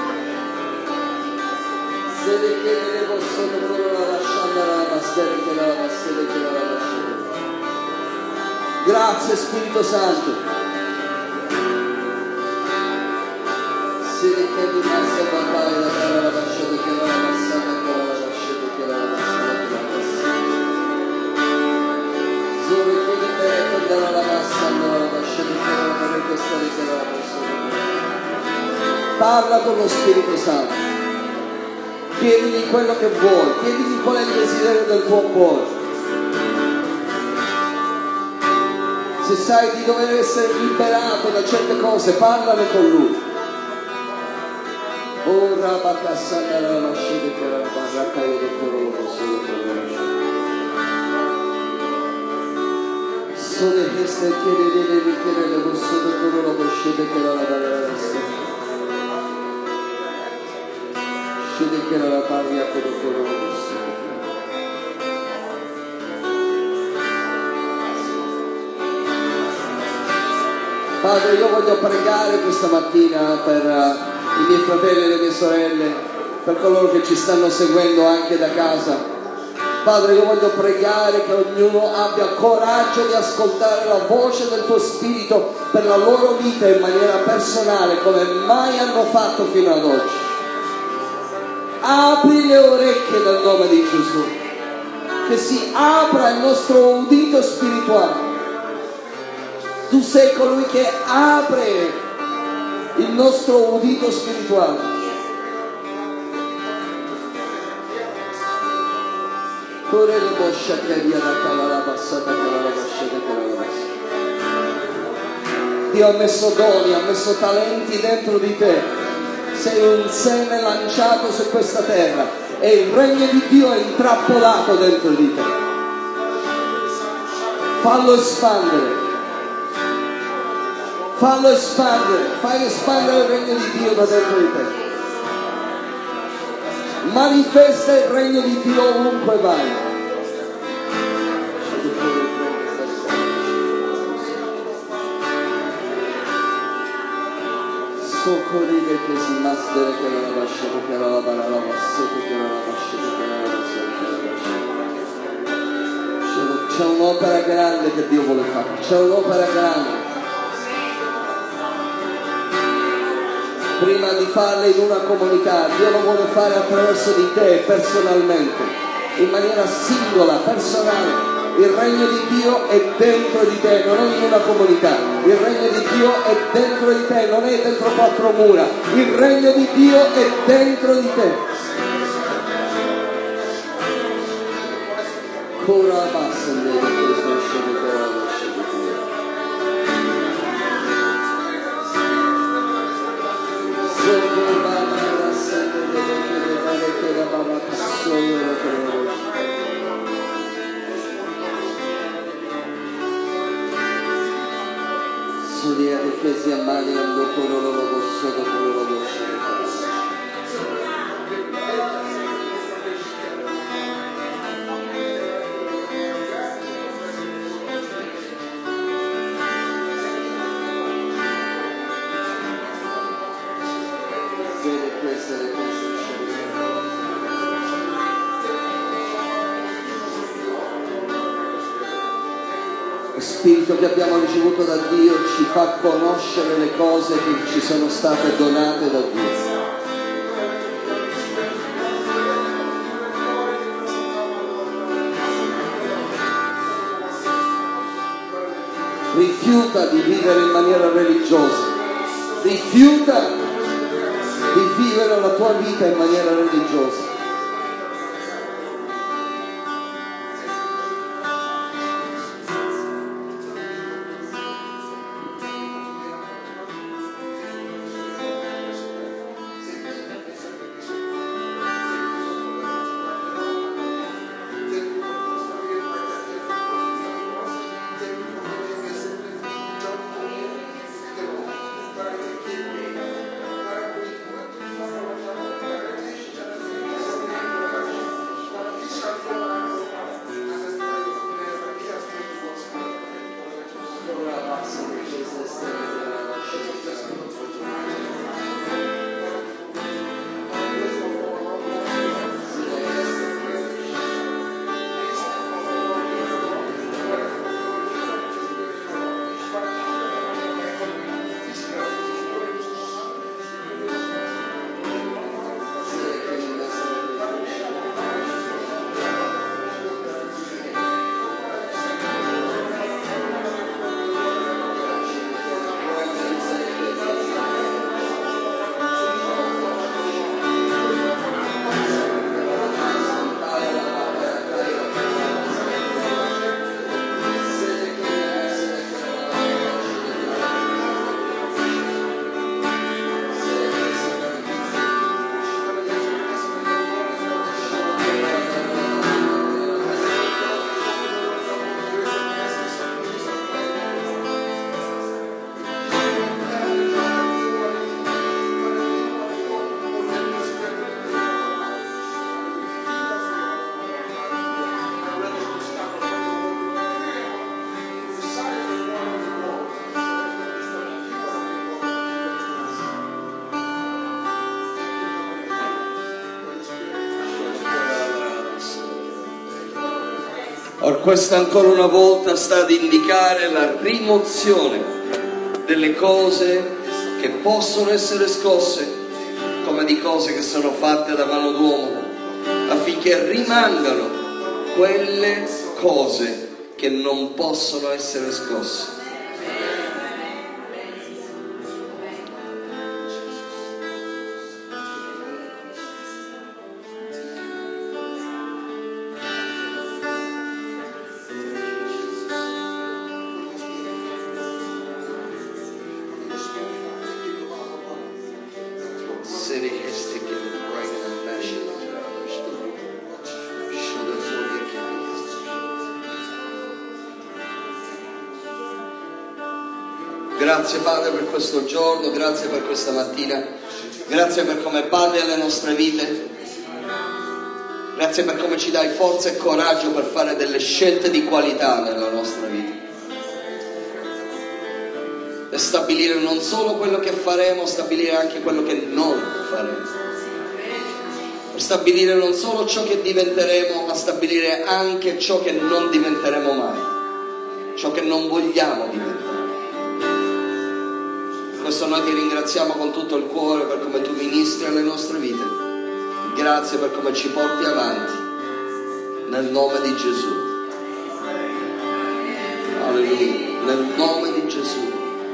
se le chiede le possono loro la lasciata la basdere che la passata che la lasciata. Grazie Spirito Santo. Se le chiede di massa papà la cara la lasciata che la passata che la lasciata che la passata che la passata dove chiede per andare alla massa andare alla lasciata che la vorrei questare che la passata. Parla con lo Spirito Santo. Chiedigli quello che vuoi, chiedigli qual è il desiderio del tuo cuore. Se sai di dover essere liberato da certe cose, parlane con Lui. Ora bacassana la lasciate che la baracca io del cuore lo posso sole queste chiede devi chiedere le posso del cuore lo poscete che la baracca che la parla con il cuore lo posso. Padre, io voglio pregare questa mattina per uh, i miei fratelli e le mie sorelle, per coloro che ci stanno seguendo anche da casa. Padre, io voglio pregare che ognuno abbia coraggio di ascoltare la voce del tuo Spirito per la loro vita in maniera personale, come mai hanno fatto fino ad oggi. Apri le orecchie nel nome di Gesù. che si apra il nostro udito spirituale. Tu sei colui che apre il nostro udito spirituale. Dio ha messo doni, ha messo talenti dentro di te. Sei un seme lanciato su questa terra e il regno di Dio è intrappolato dentro di te. Fallo espandere. Fallo espandere. Fai espandere il regno di Dio da dentro di te. Manifesta il regno di Dio ovunque vai. Soccorrire che si mastere che la lascia che la lava la lava sete che la lascia che la lascia. C'è un'opera grande che Dio vuole fare, c'è un'opera grande. Prima di farle in una comunità, Dio lo vuole fare attraverso di te personalmente, in maniera singola, personale. Il regno di Dio è dentro di te, non è in una comunità. Il regno di Dio è dentro di te, non è dentro quattro mura. Il regno di Dio è dentro di te. Cora basta di questo scendere. Che si ammaliando con lo rosso da quello rosso. Vede queste le cose. Lo spirito che abbiamo ricevuto da Dio ci fa conoscere le cose che ci sono state donate da Dio. Rifiuta di vivere in maniera religiosa, rifiuta di vivere la tua vita in maniera religiosa. Or questo ancora una volta sta ad indicare la rimozione delle cose che possono essere scosse, come di cose che sono fatte da mano d'uomo, affinché rimangano quelle cose che non possono essere scosse. Grazie Padre per questo giorno, grazie per questa mattina, grazie per come parli alle nostre vite, grazie per come ci dai forza e coraggio per fare delle scelte di qualità nella nostra vita, e stabilire non solo quello che faremo, stabilire anche quello che non faremo, per stabilire non solo ciò che diventeremo, ma stabilire anche ciò che non diventeremo mai, ciò che non vogliamo diventare. Questo noi ti ringraziamo con tutto il cuore per come tu ministri alle nostre vite. Grazie per come ci porti avanti. Nel nome di Gesù. Alleluia. Nel nome di Gesù.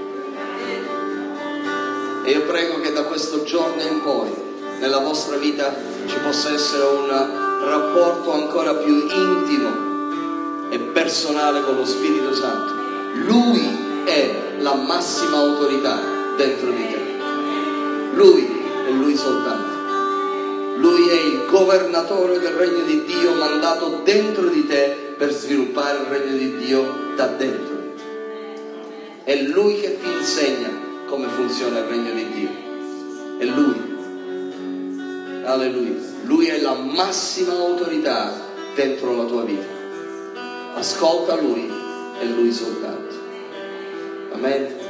E io prego che da questo giorno in poi, nella vostra vita, ci possa essere un rapporto ancora più intimo e personale con lo Spirito Santo. Lui è la massima autorità dentro di te. Lui e Lui soltanto. Lui è il governatore del regno di Dio, mandato dentro di te per sviluppare il regno di Dio da dentro di te. È Lui che ti insegna come funziona il regno di Dio. È Lui. Alleluia. Lui è la massima autorità dentro la tua vita. Ascolta Lui e Lui soltanto. Amen.